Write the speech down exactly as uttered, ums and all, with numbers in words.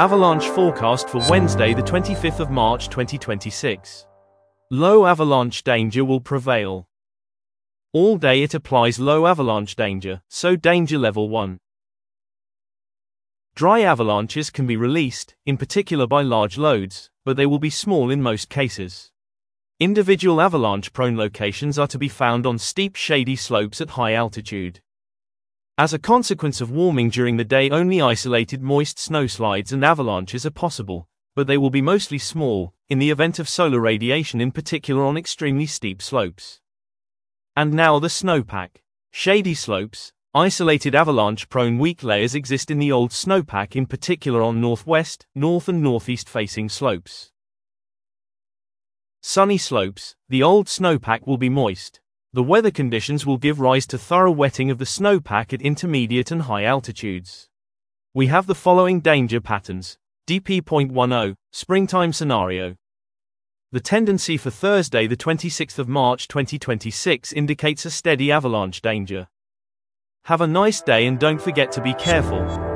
Avalanche forecast for Wednesday, the twenty-fifth of March twenty twenty-six. Low avalanche danger will prevail. All day it applies low avalanche danger, so danger level one. Dry avalanches can be released, in particular by large loads, but they will be small in most cases. Individual avalanche-prone locations are to be found on steep shady slopes at high altitude. As a consequence of warming during the day, only isolated moist snowslides and avalanches are possible, but they will be mostly small, in the event of solar radiation, in particular on extremely steep slopes. And now the snowpack. Shady slopes, isolated avalanche-prone weak layers exist in the old snowpack, in particular on northwest, north and northeast facing slopes. Sunny slopes, the old snowpack will be moist. The weather conditions will give rise to thorough wetting of the snowpack at intermediate and high altitudes. We have the following danger patterns. D P point ten, springtime scenario. The tendency for Thursday, the twenty-sixth of March twenty twenty-six, indicates a steady avalanche danger. Have a nice day and don't forget to be careful.